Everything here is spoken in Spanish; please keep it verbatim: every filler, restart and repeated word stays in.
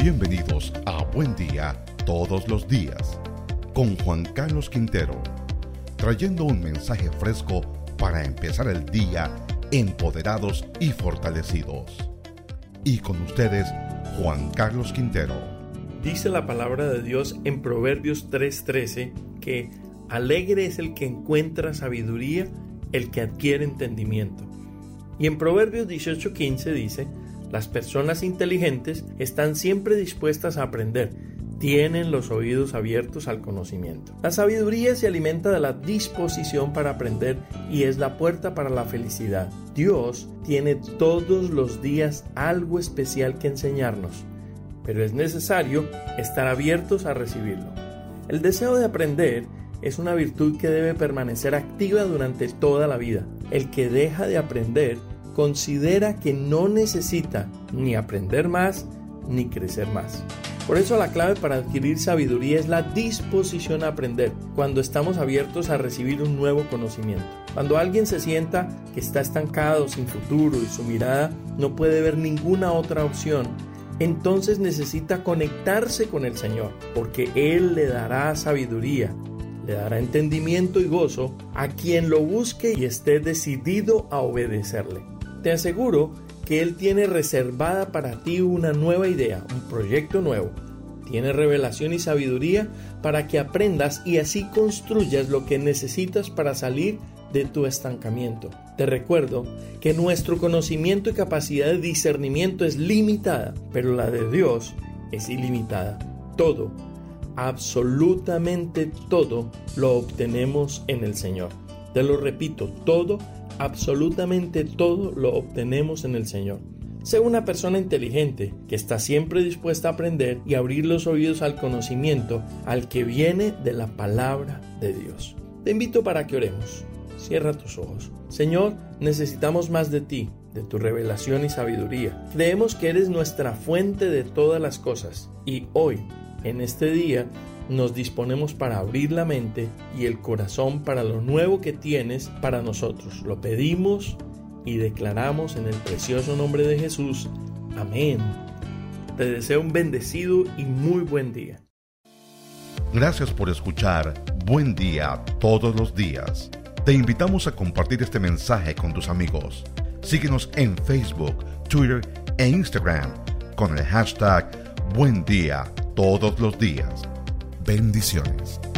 Bienvenidos a Buen Día Todos los Días, con Juan Carlos Quintero, trayendo un mensaje fresco para empezar el día empoderados y fortalecidos. Y con ustedes, Juan Carlos Quintero. Dice la palabra de Dios en Proverbios tres trece que alegre es el que encuentra sabiduría, el que adquiere entendimiento. Y en Proverbios dieciocho quince dice: las personas inteligentes están siempre dispuestas a aprender, tienen los oídos abiertos al conocimiento. La sabiduría se alimenta de la disposición para aprender y es la puerta para la felicidad. Dios tiene todos los días algo especial que enseñarnos, pero es necesario estar abiertos a recibirlo. El deseo de aprender es una virtud que debe permanecer activa durante toda la vida. El que deja de aprender considera que no necesita ni aprender más ni crecer más. Por eso la clave para adquirir sabiduría es la disposición a aprender, cuando estamos abiertos a recibir un nuevo conocimiento. Cuando alguien se sienta que está estancado, sin futuro y su mirada no puede ver ninguna otra opción, entonces necesita conectarse con el Señor, porque Él le dará sabiduría, le dará entendimiento y gozo a quien lo busque y esté decidido a obedecerle. Te aseguro que Él tiene reservada para ti una nueva idea, un proyecto nuevo. Tiene revelación y sabiduría para que aprendas y así construyas lo que necesitas para salir de tu estancamiento. Te recuerdo que nuestro conocimiento y capacidad de discernimiento es limitada, pero la de Dios es ilimitada. Todo, absolutamente todo, lo obtenemos en el Señor. Te lo repito, todo, absolutamente todo lo obtenemos en el Señor. Sé una persona inteligente que está siempre dispuesta a aprender y abrir los oídos al conocimiento al que viene de la palabra de Dios. Te invito para que oremos. Cierra tus ojos. Señor, necesitamos más de ti, de tu revelación y sabiduría. Creemos que eres nuestra fuente de todas las cosas y hoy, en este día, nos disponemos para abrir la mente y el corazón para lo nuevo que tienes para nosotros. Lo pedimos y declaramos en el precioso nombre de Jesús. Amén. Te deseo un bendecido y muy buen día. Gracias por escuchar Buen Día Todos los Días. Te invitamos a compartir este mensaje con tus amigos. Síguenos en Facebook, Twitter e Instagram con el hashtag Buen Día Todos los Días. Bendiciones.